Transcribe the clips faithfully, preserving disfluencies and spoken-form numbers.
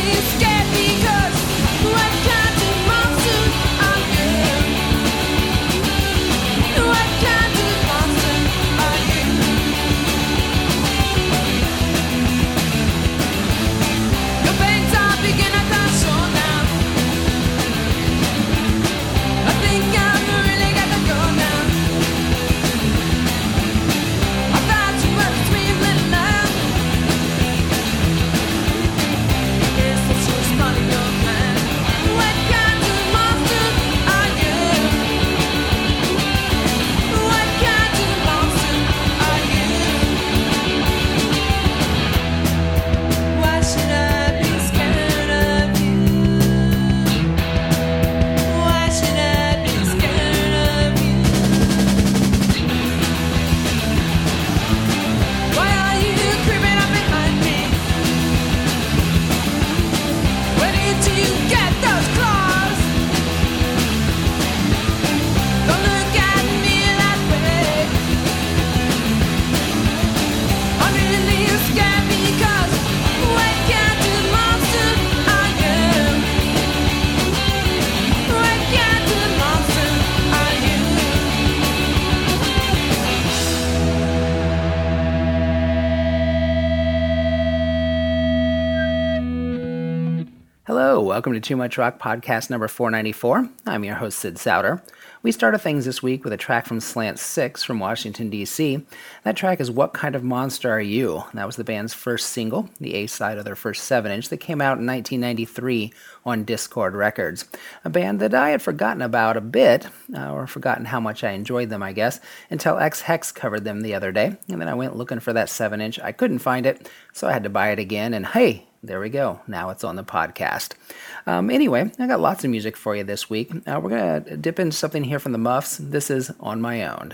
Welcome to Too Much Rock podcast number four ninety-four. I'm your host, Sid Souter. We started things this week with a track from Slant Six from Washington, D C That track is What Kind of Monster Are You? That was the band's first single, the A-side of their first seven inch that came out in nineteen ninety-three on Dischord Records. A band that I had forgotten about a bit, uh, or forgotten how much I enjoyed them, I guess, until X-Hex covered them the other day. And then I went looking for that seven inch. I couldn't find it, so I had to buy it again, and hey, there we go. Now it's on the podcast. Um, anyway, I got lots of music for you this week. Uh, we're going to dip into something here from the Muffs. This is On My Own.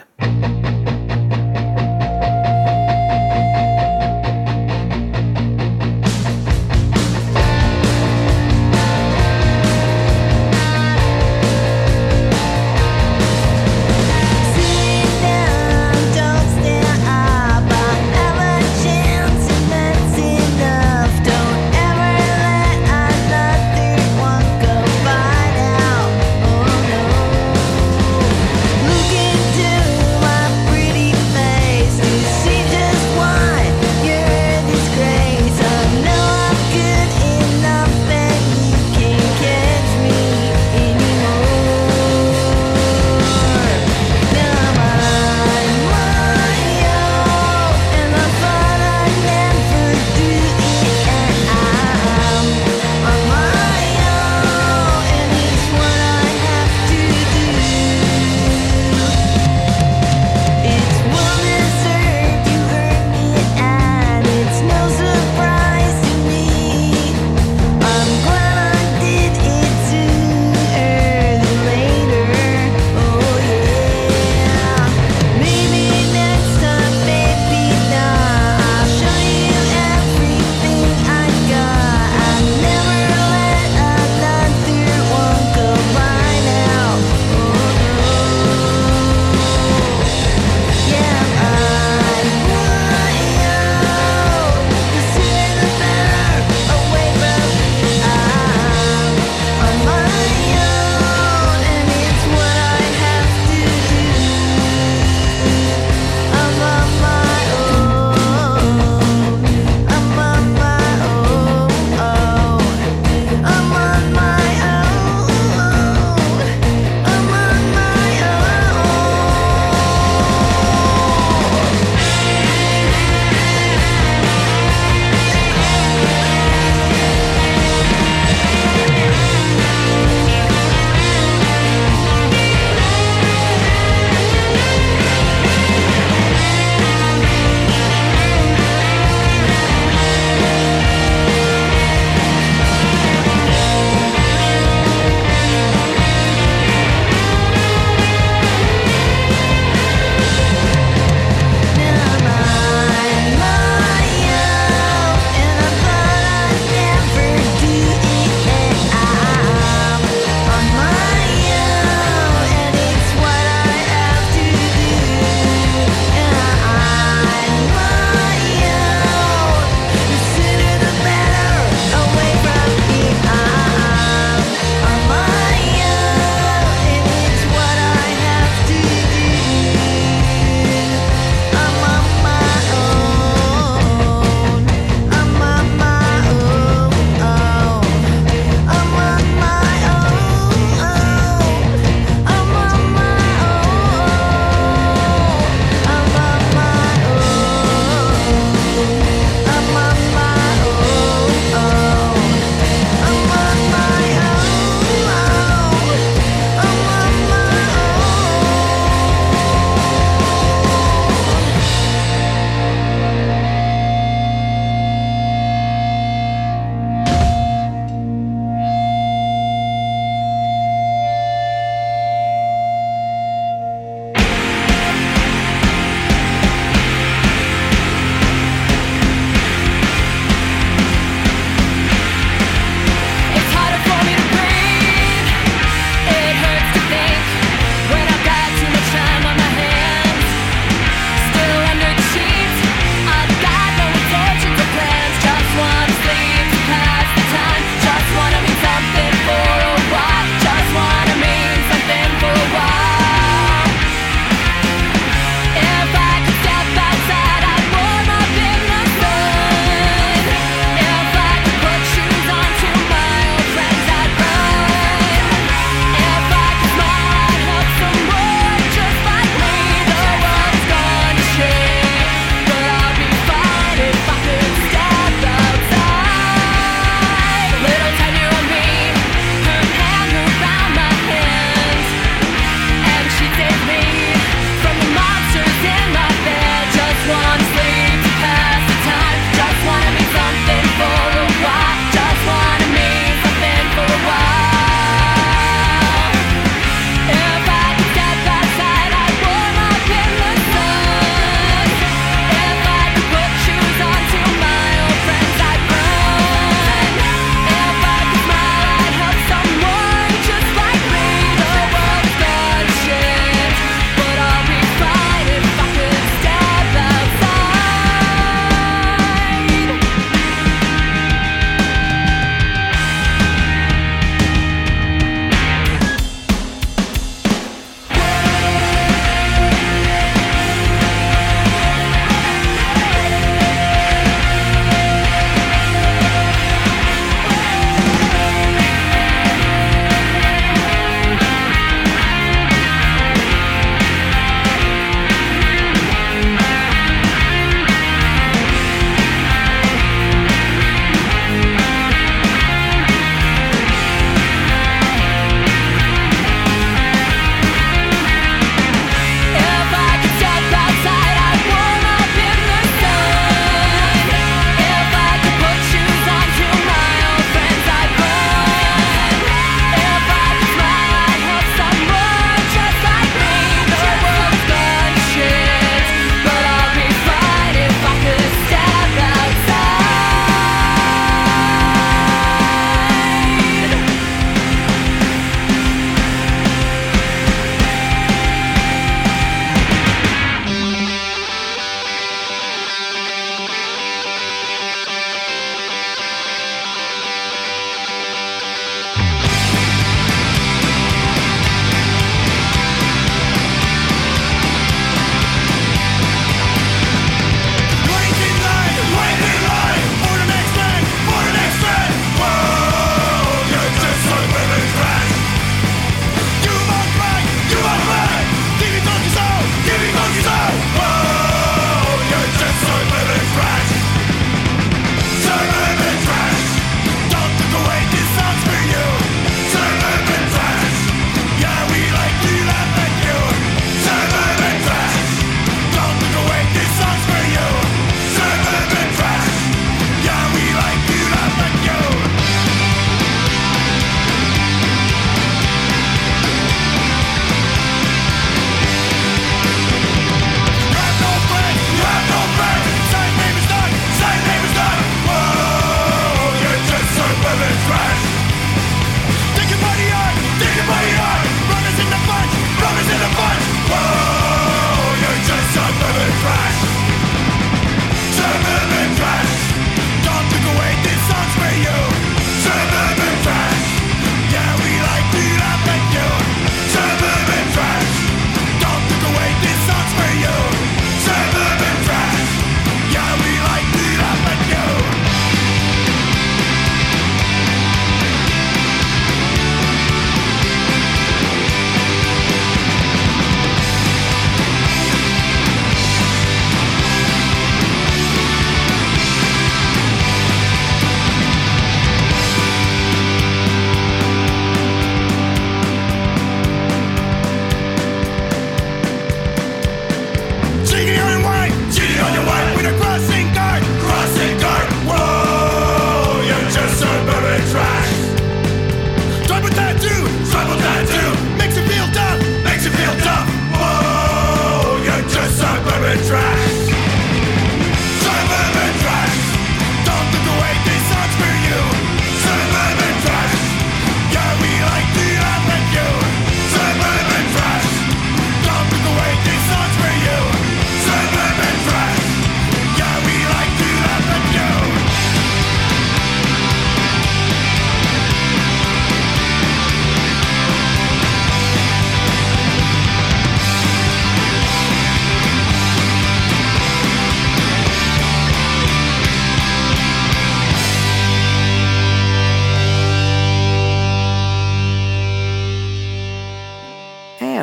Look into my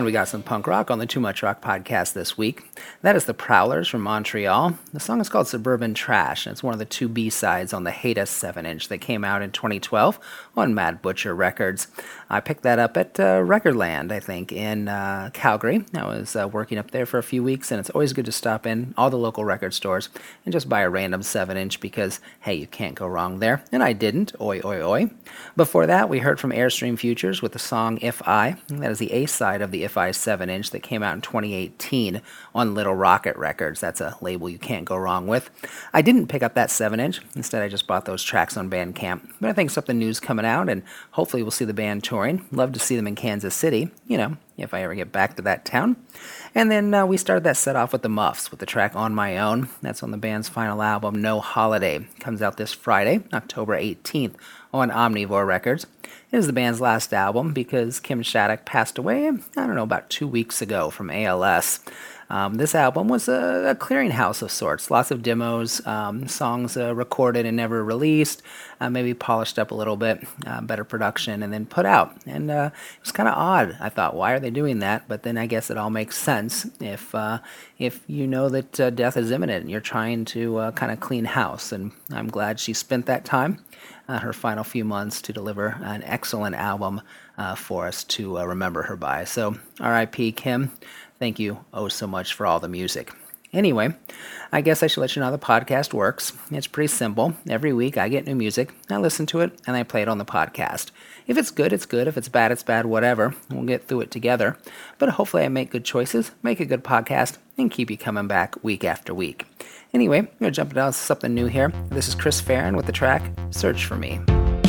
And we got some punk rock on the Too Much Rock podcast this week. That is the Prowlers from Montreal. The song is called Suburban Trash, and it's one of the two B-sides on the Hate Us seven inch that came out in twenty twelve on Mad Butcher Records. I picked that up at uh, Recordland, I think, in uh, Calgary. I was uh, working up there for a few weeks, and it's always good to stop in all the local record stores and just buy a random seven inch because, hey, you can't go wrong there. And I didn't. Oi, oi, oi. Before that, we heard from Airstream Futures with the song If I. That is the A-side of the If I seven inch that came out in twenty eighteen on Little Rocket Records. That's a label you can't go wrong with. I didn't pick up that seven inch. Instead, I just bought those tracks on Bandcamp. But I think something new's coming out, and hopefully we'll see the band touring. Love to see them in Kansas City, you know, if I ever get back to that town. And then uh, we started that set off with the Muffs with the track On My Own. That's on the band's final album, No Holiday. Comes out this Friday, October eighteenth, on Omnivore Records. It is the band's last album because Kim Shattuck passed away, I don't know, about two weeks ago from A L S. Um, this album was a, a clearinghouse of sorts. Lots of demos, um, songs uh, recorded and never released, uh, maybe polished up a little bit, uh, better production, and then put out. And uh, it was kind of odd. I thought, why are they doing that? But then I guess it all makes sense if uh, if you know that uh, death is imminent and you're trying to uh, kind of clean house. And I'm glad she spent that time, uh, her final few months, to deliver an excellent album uh, for us to uh, remember her by. So R I P Kim. Thank you oh so much for all the music. Anyway, I guess I should let you know how the podcast works. It's pretty simple. Every week I get new music, I listen to it, and I play it on the podcast. If it's good, it's good. If it's bad, it's bad, whatever. We'll get through it together. But hopefully I make good choices, make a good podcast, and keep you coming back week after week. Anyway, I'm going to jump into something new here. This is Chris Farron with the track Search For Me.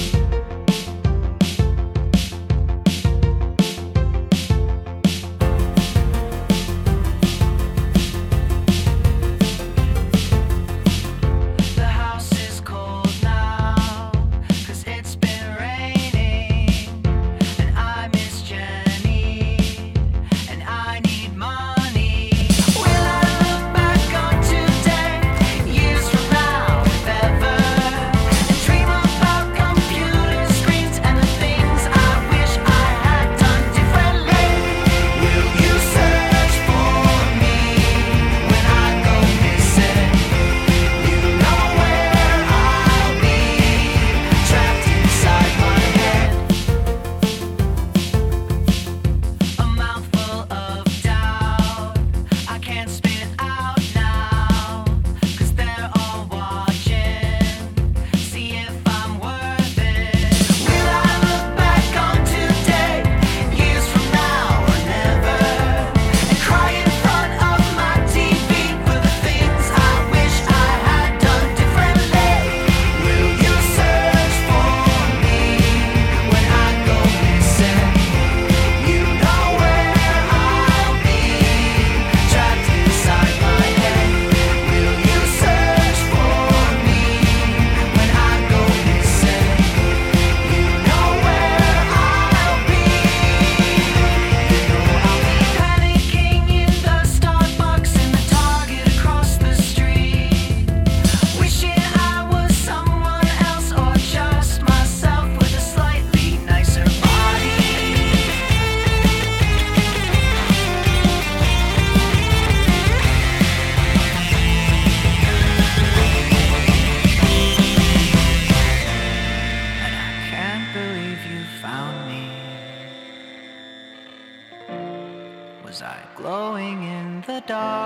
Was I glowing in the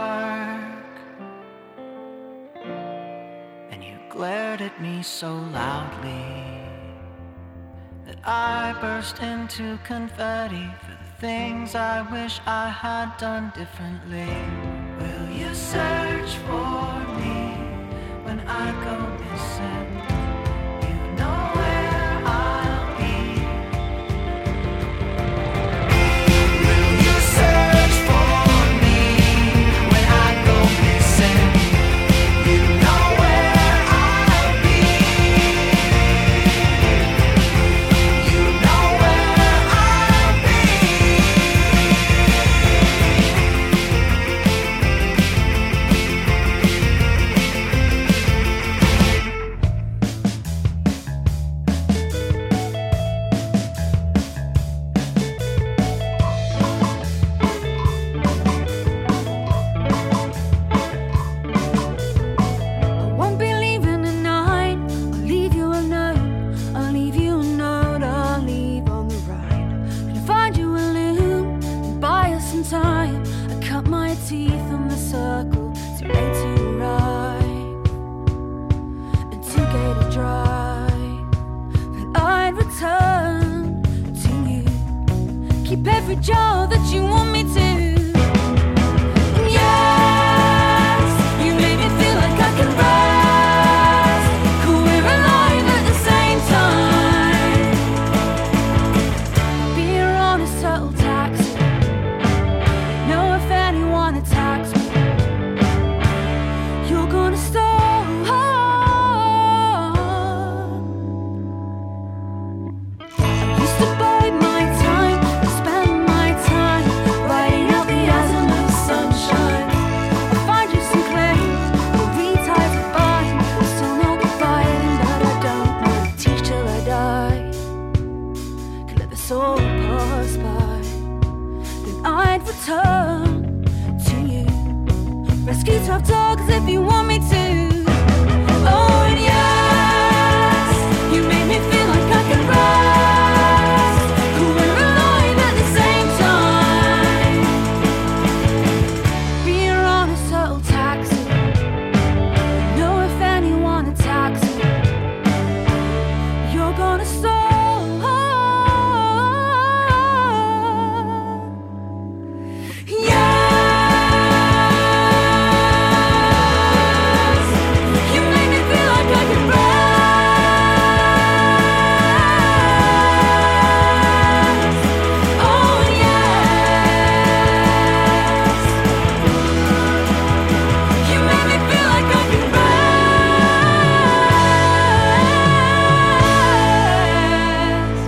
dark? And you glared at me so loudly that I burst into confetti for the things I wish I had done differently. Will you search for me when I go missing? You know where I'll be. Will you search for me when I go missing? You know where I'll be. You know where I'll be. every job that you want me to. And yes, you make me feel like I can rest. 'Cause we're alive at the same time. Being on a subtle taxi. Know if anyone attacks me, you're gonna stop. Used to bide my time, spend my time riding out the azimuth sunshine. I find you some claims, but reties are fine. I'm still not fighting, but I don't want to teach till I die. Could let the soul pass by, then I'd return to you. Rescue tough dogs if you want me to. Oh, and yes, you make me feel like I can rest. 'Cause we're alive at the same time. Being on a subtle taxi. Know if anyone attacks me, you're gonna stop. Yes, you make me feel like I can rest. Oh yes, you make me feel like I can rest.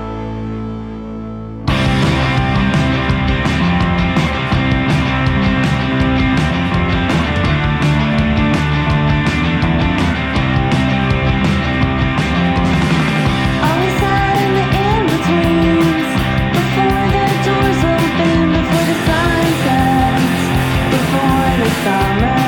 Always out in the in-betweens, before the doors open, before the sun sets, before the summer.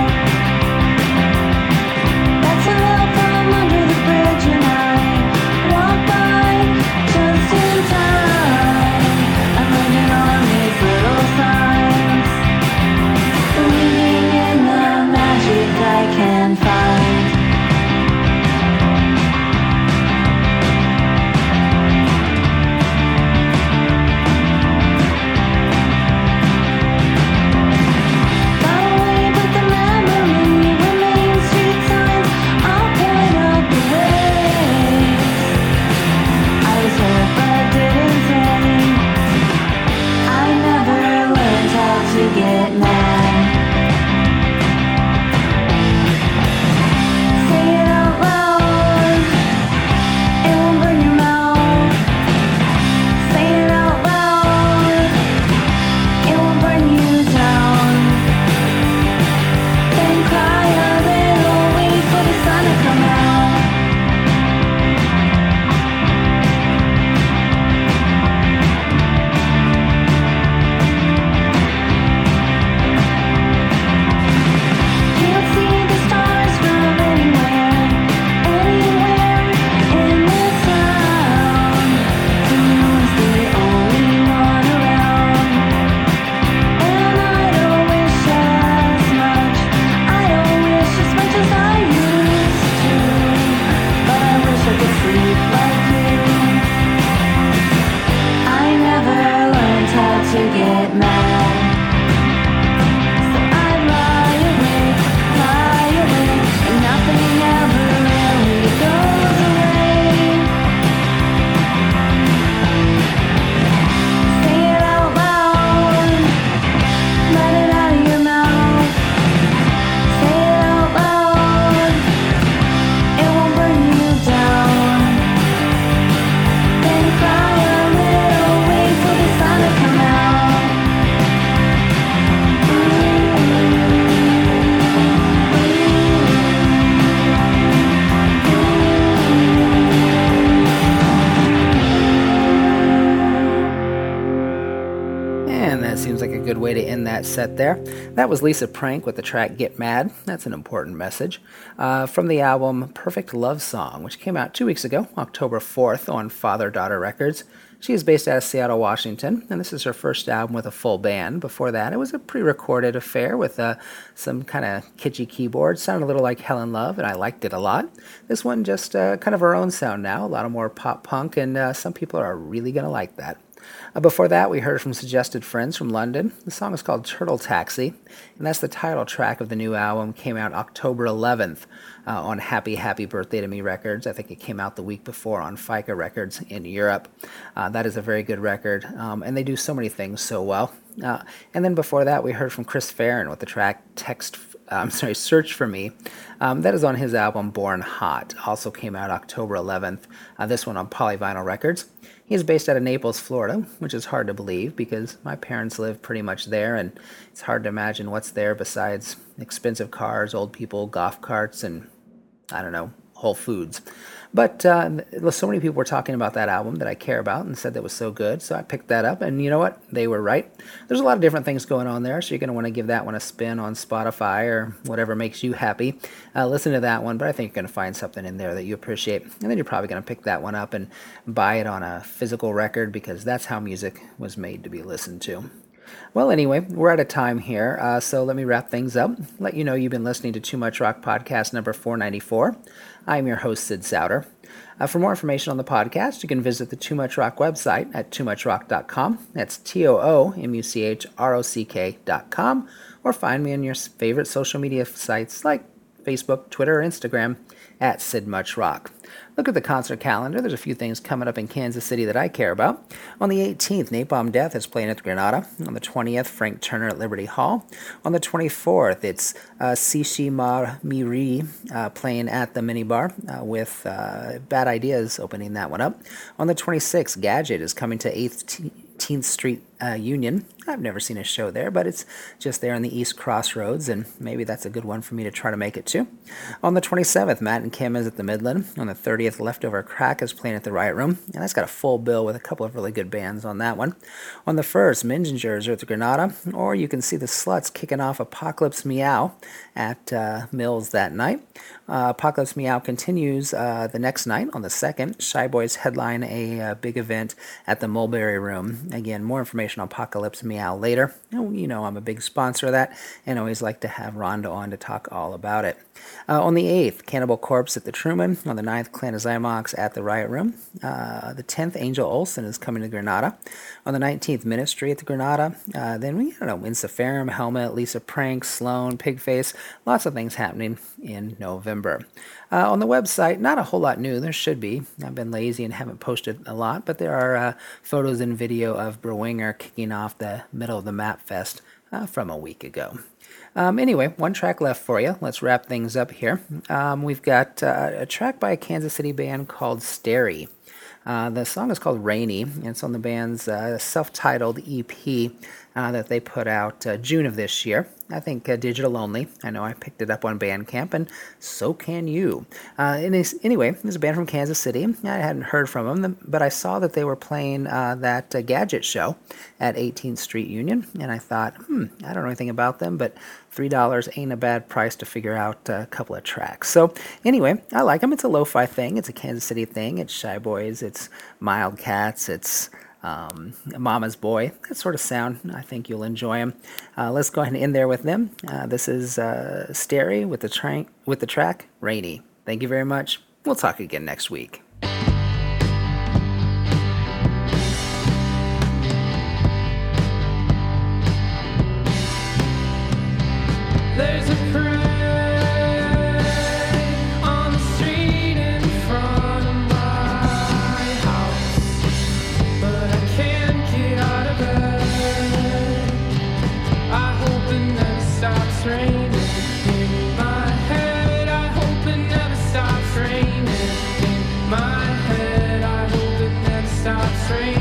That's a help from under the bridge, and I walk by just in time. I'm living on these little signs, believing in the magic I can find. Got away, but the memory remains. Street signs, I'll point out the ways. I was hurt but didn't say. I never learned how to get mad. Say it out loud, it won't burn your mouth. Say it out loud, it won't burn you down. Then cry a little, wait for the sun to come out. Can't see the stars from anywhere, anywhere in this town. Who knows the only one around? And I don't wish as much, I don't wish as much as I used to. But I wish I could sleep like you. I never learned how to get mad. So I'd lie awake, lie awake, and nothing ever really goes away. Say it out loud, let it out of your mouth. Say it out loud, it won't burn you down. Then cry a little, wait for the sun to come out. And that seems like a good way to end that set there. That was Lisa Prank with the track Get Mad. That's an important message. Uh, from the album Perfect Love Song, which came out two weeks ago, October fourth, on Father Daughter Records. She is based out of Seattle, Washington, and this is her first album with a full band. Before that, it was a pre-recorded affair with uh, some kind of kitschy keyboards. Sounded a little like Helen Love, and I liked it a lot. This one just uh, kind of her own sound now, a lot of more pop punk, and uh, some people are really going to like that. Uh, before that, we heard from Suggested Friends from London. The song is called Turtle Taxi, and that's the title track of the new album. Came out October eleventh uh, on Happy Happy Birthday to Me Records. I think it came out the week before on FICA Records in Europe. Uh, that is a very good record, um, and they do so many things so well. Uh, and then before that, we heard from Chris Farron with the track Text Uh, I'm sorry, Search for Me. Um, that is on his album Born Hot. Also came out October eleventh. Uh, this one on Polyvinyl Records. He is based out of Naples, Florida, which is hard to believe because my parents live pretty much there, and it's hard to imagine what's there besides expensive cars, old people, golf carts, and I don't know, Whole Foods. But uh, so many people were talking about that album that I care about and said that was so good, so I picked that up, and you know what? They were right. There's a lot of different things going on there, so you're going to want to give that one a spin on Spotify or whatever makes you happy. Uh, listen to that one, but I think you're going to find something in there that you appreciate, and then you're probably going to pick that one up and buy it on a physical record because that's how music was made to be listened to. Well, anyway, we're out of time here, uh, so let me wrap things up. Let you know you've been listening to Too Much Rock Podcast number four ninety-four. I'm your host, Sid Souter. Uh, for more information on the podcast, you can visit the Too Much Rock website at too much rock dot com. That's T O O M U C H R O C K dot com. Or find me on your favorite social media sites like Facebook, Twitter, or Instagram at Sid Much Rock. Look at the concert calendar. There's a few things coming up in Kansas City that I care about. On the eighteenth, Napalm Death is playing at the Granada. On the twentieth, Frank Turner at Liberty Hall. On the twenty-fourth, it's uh, Sishi Ma Miri uh, playing at the Minibar uh, with uh, Bad Ideas opening that one up. On the twenty-sixth, Gadget is coming to eighteenth Street uh, Union. I've never seen a show there, but it's just there on the East Crossroads, and maybe that's a good one for me to try to make it to. On the twenty-seventh, Matt and Kim is at the Midland. On the thirtieth, Leftover Crack is playing at the Riot Room, and that's got a full bill with a couple of really good bands on that one. On the first, Mingingers are at the Granada, or you can see the Sluts kicking off Apocalypse Meow at uh, Mills that night. Uh, Apocalypse Meow continues uh, the next night on the second. Shy Boys headline a uh, big event at the Mulberry Room. Again, more information on Apocalypse Meow later. You know I'm a big sponsor of that and always like to have Rhonda on to talk all about it. Uh, on the eighth, Cannibal Corpse at the Truman. On the ninth, Clan of Zymox at the Riot Room. Uh, the tenth, Angel Olsen is coming to Granada. On the nineteenth, Ministry at the Granada. Uh, then we, I don't know, Insafarum, Helmet, Lisa Prank, Sloan, Pigface. Lots of things happening in November. Uh, on the website, not a whole lot new. There should be. I've been lazy and haven't posted a lot, but there are uh, photos and video of Berwinger kicking off the middle of the Map Fest uh, from a week ago. Um, anyway, one track left for you. Let's wrap things up here. Um, we've got uh, a track by a Kansas City band called Stary. Uh, the song is called Rainy, and it's on the band's uh, self-titled E P uh, that they put out uh, June of this year. I think uh, digital only. I know I picked it up on Bandcamp, and so can you. Uh, anyway, there's a band from Kansas City. I hadn't heard from them, but I saw that they were playing uh, that uh, Gadget show at eighteenth Street Union, and I thought, hmm, I don't know anything about them, but three dollars ain't a bad price to figure out a couple of tracks. So anyway, I like them. It's a lo-fi thing. It's a Kansas City thing. It's Shy Boys. It's Mild Cats. It's Um, Mama's Boy, that sort of sound. I think you'll enjoy them. Uh, let's go ahead and end there with them. Uh, this is uh, Stary with the, tra- with the track Rainy. Thank you very much. We'll talk again next week. There's a parade on the street in front of my house, but I can't get out of bed. I hope it never stops raining in my head. I hope it never stops raining in my head. I hope it never stops raining.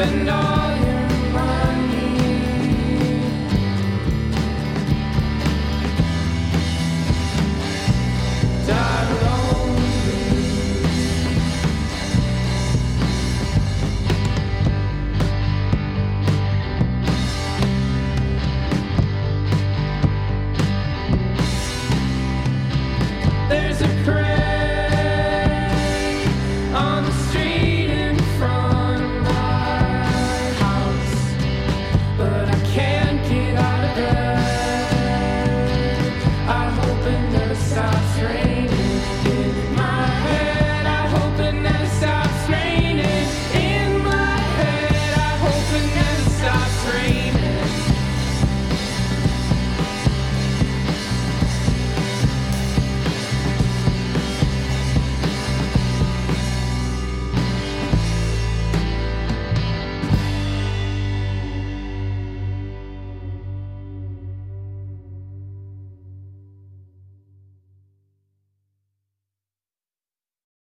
spend all your money. Die lonely. There's a crane on the street in front of my house, but I can't get out of bed. I hope it never stops raining.